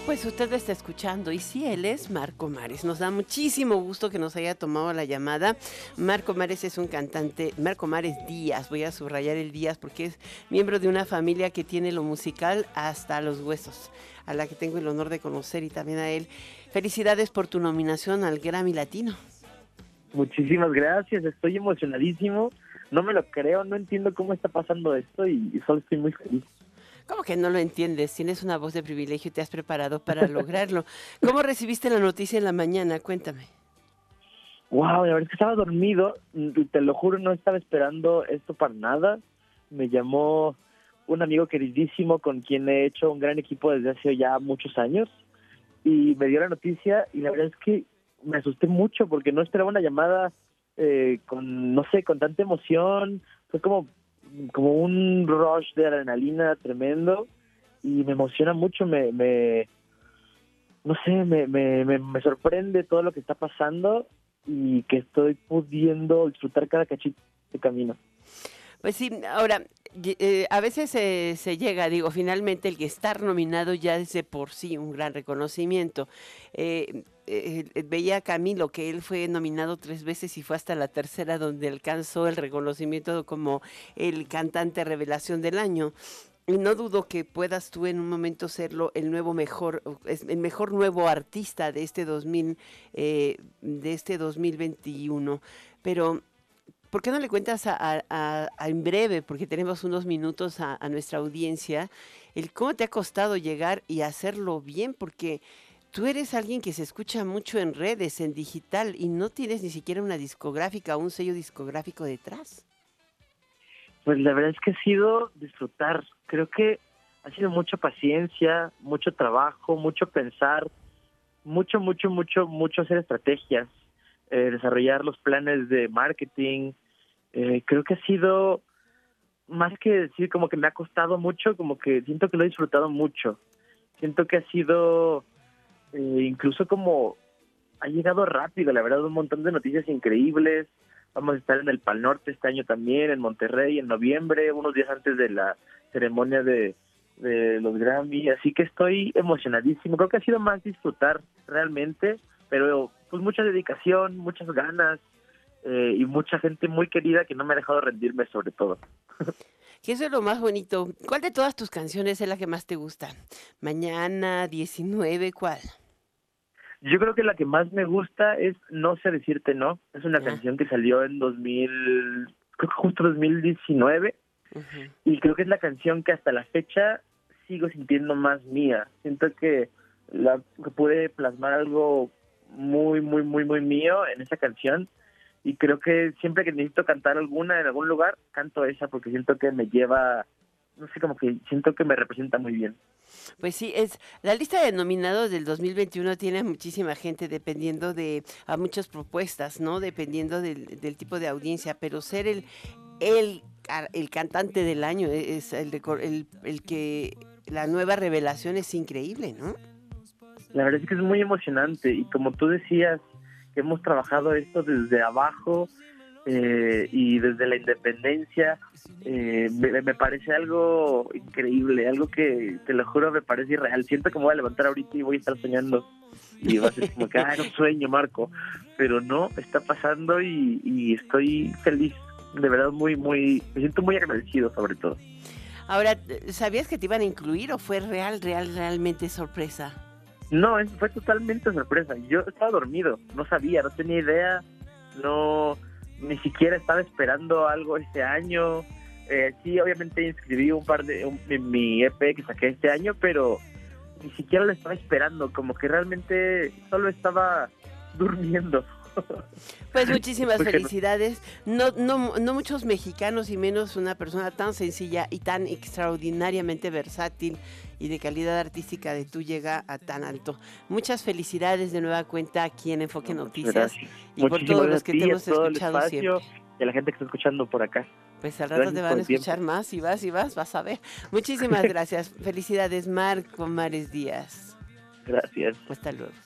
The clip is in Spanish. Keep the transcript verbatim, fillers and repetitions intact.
Pues usted está escuchando, y sí, él es Marco Mares. Nos da muchísimo gusto que nos haya tomado la llamada. Marco Mares es un cantante, Marco Mares Díaz, voy a subrayar el Díaz porque es miembro de una familia que tiene lo musical hasta los huesos, a la que tengo el honor de conocer y también a él. Felicidades por tu nominación al Grammy Latino. Muchísimas gracias, estoy emocionadísimo, no me lo creo, no entiendo cómo está pasando esto y, y solo estoy muy feliz. ¿Cómo que no lo entiendes? Tienes una voz de privilegio y te has preparado para lograrlo. ¿Cómo recibiste la noticia en la mañana? Cuéntame. Wow, la verdad es que estaba dormido, te lo juro, no estaba esperando esto para nada. Me llamó un amigo queridísimo con quien he hecho un gran equipo desde hace ya muchos años y me dio la noticia y la verdad es que me asusté mucho porque no esperaba una llamada eh, con, no sé, con tanta emoción. Fue como como un rush de adrenalina tremendo y me emociona mucho, me, me no sé, me, me, me, me sorprende todo lo que está pasando y que estoy pudiendo disfrutar cada cachito de camino. Pues sí, ahora, eh, a veces eh, se llega, digo, finalmente el que estar nominado ya es de por sí un gran reconocimiento. Eh, eh, veía a Camilo que él fue nominado tres veces y fue hasta la tercera donde alcanzó el reconocimiento como el cantante revelación del año. Y no dudo que puedas tú en un momento serlo el nuevo mejor, el mejor nuevo artista de este dos mil, eh, de este dos mil veintiuno. Pero ¿por qué no le cuentas a, a, a, a en breve, porque tenemos unos minutos a, a nuestra audiencia, el cómo te ha costado llegar y hacerlo bien? Porque tú eres alguien que se escucha mucho en redes, en digital, y no tienes ni siquiera una discográfica o un sello discográfico detrás. Pues la verdad es que ha sido disfrutar. Creo que ha sido mucha paciencia, mucho trabajo, mucho pensar, mucho, mucho, mucho, mucho hacer estrategias, eh, desarrollar los planes de marketing. Eh, creo que ha sido, más que decir como que me ha costado mucho, como que siento que lo he disfrutado mucho. Siento que ha sido eh, incluso como, ha llegado rápido, la verdad, un montón de noticias increíbles. Vamos a estar en el Pal Norte este año también, en Monterrey, en noviembre, unos días antes de la ceremonia de, de los Grammy. Así que estoy emocionadísimo. Creo que ha sido más disfrutar realmente, pero pues mucha dedicación, muchas ganas eh, y mucha gente muy querida que no me ha dejado rendirme sobre todo. Que eso es lo más bonito. ¿Cuál de todas tus canciones es la que más te gusta? Mañana, diecinueve, ¿cuál? Yo creo que la que más me gusta es No sé decirte no. Es una Ah. canción que salió en dos mil, creo que justo dos mil diecinueve. Uh-huh. Y creo que es la canción que hasta la fecha sigo sintiendo más mía. Siento que, la, que pude plasmar algo muy, muy, muy, muy mío en esa canción. Y creo que siempre que necesito cantar alguna en algún lugar, canto esa porque siento que me lleva, no sé, como que siento que me representa muy bien. Pues sí, es la lista de nominados del dos mil veintiuno tiene muchísima gente dependiendo de a muchas propuestas, ¿no? Dependiendo del, del tipo de audiencia, pero ser el el, el cantante del año es el, de, el el que la nueva revelación es increíble, ¿no? La verdad es que es muy emocionante y como tú decías, que hemos trabajado esto desde abajo eh, y desde la independencia, eh, me, me parece algo increíble, algo que, te lo juro, me parece irreal. Siento que me voy a levantar ahorita y voy a estar soñando y va a ser como que, ah, era un sueño, Marco, pero no, está pasando y, y estoy feliz, de verdad muy, muy, me siento muy agradecido sobre todo. Ahora, ¿sabías que te iban a incluir o fue real, real, realmente sorpresa? No, eso fue totalmente sorpresa. Yo estaba dormido, no sabía, no tenía idea, no, ni siquiera estaba esperando algo este año. Eh, sí, obviamente inscribí un par de un, mi, mi E P que saqué este año, pero ni siquiera lo estaba esperando, como que realmente solo estaba durmiendo. Pues muchísimas felicidades. No, no, no muchos mexicanos y menos una persona tan sencilla y tan extraordinariamente versátil y de calidad artística de tú llega a tan alto. Muchas felicidades de nueva cuenta aquí en Enfoque No, Noticias gracias. y Muchísimas por todos los que ti, te hemos todo escuchado el espacio, siempre. Y a la gente que está escuchando por acá. Pues al rato Gracias te van a escuchar tiempo. más y vas y vas, vas a ver. Muchísimas gracias. Felicidades, Marco Mares Díaz. Gracias. Hasta luego.